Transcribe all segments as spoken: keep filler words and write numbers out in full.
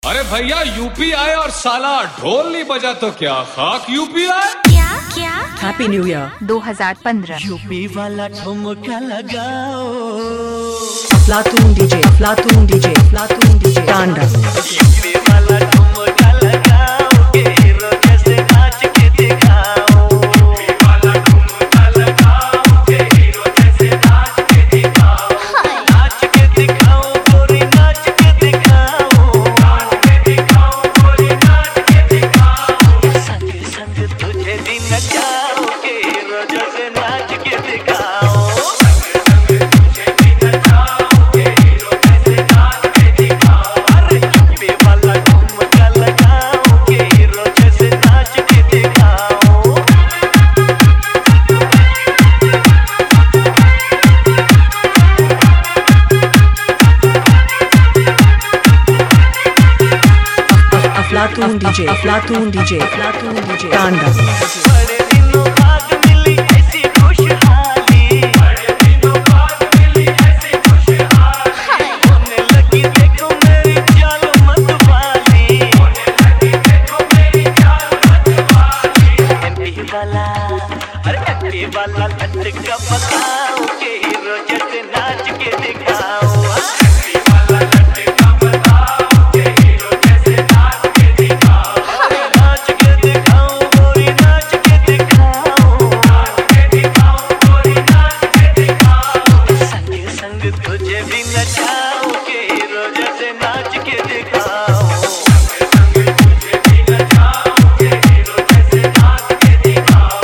अरे भैया यूपी आए और साला ढोल नहीं बजा तो क्या खाक यूपी आए। क्या क्या हैप्पी न्यू ईयर दो हज़ार पंद्रह। यूपी वाला ठुमका लगाओ, अफलातून डीजे अफलातून डीजे अफलातून डीजे टांडा। यूपी वाला ठुमका लगाओ, के हीरो जैसे नाच के दिखाओ। यूपी वाला ठुमका लगाओ, के हीरो जैसे नाच के दिखाओ। नाच के दिखाओ गोरी, नाच के दिखाओ। नाच के दिखाओ गोरी, नाच के दिखाओ। संग संग तुझे भी नचाओ, के हीरो जैसे नाच के दिखाओ। अफलातून डीजे अफलातून डीजे अफलातून डीजे टांडा। बड़े दिनों बाद मिली ऐसी खुशहाली, बड़े दिनों बाद मिली ऐसी खुशहाली। होने लगी देखो मेरी चाल मतवाली, होने लगी देखो मेरी चाल मतवाली। एमपी वाला अरे एमपी वाला लटका बताओ, के हीरो जैसे नाच के दिखाओ। तुझे भी नचाओ, के हीरो जैसे नाच के दिखाओ। तुझे भी नचाओ, के हीरो जैसे नाच के दिखाओ।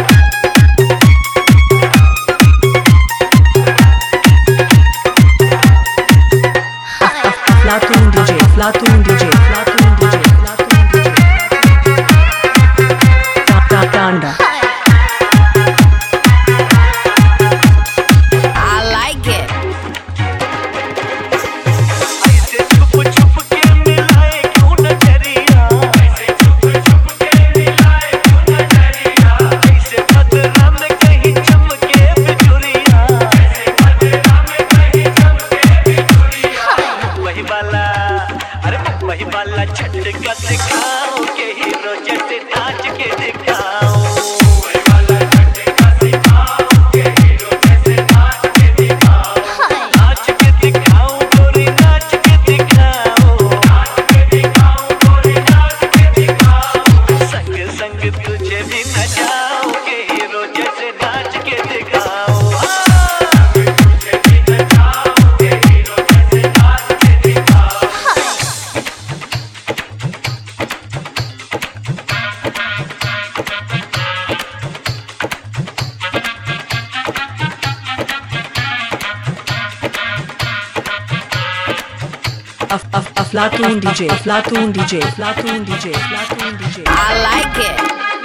अफलातून डीजे अफलातून डीजे अफलातून डीजे अफलातून डीजे टांडा। वही वाला झटका सिखाओ, के हीरो जैसे नाच के दिखाओ। वही वाला झटका सिखाओ, के हीरो जैसे नाच के दिखाओ। नाच के दिखाओ गोरी, नाच के दिखाओ। नाच के दिखाओ गोरी, नाच के दिखाओ। संग संग तुझे भी नचाओ, के हीरो जैसे नाच के दिखाओ। अफलातून डीजे अफलातून डीजे अफलातून डीजे अफलातून डीजे। I like it.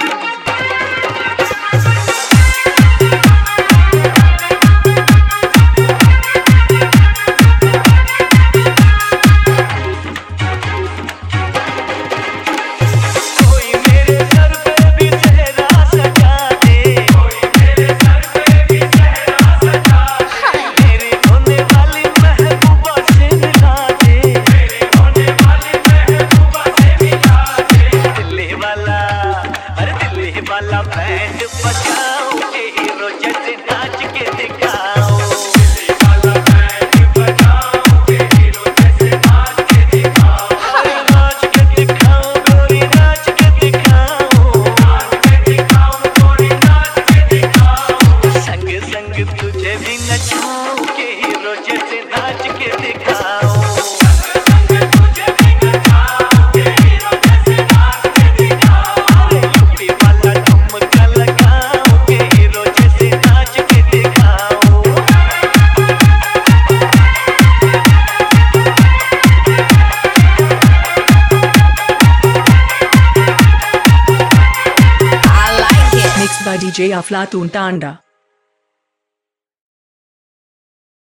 वाला बैंड बजाओ, के हीरो जैसे नाच के दिखाओ। वाला बैंड बजाओ, के हीरो जैसे नाच के दिखाओ। नाच के दिखाओ गोरी, नाच के दिखाओ। नाच के दिखाओ गोरी, नाच के दिखाओ। संग संग तुझे भी नचाओ, के हीरो जैसे नाच के दिखाओ। Mixed by D J Aflatun Tanda.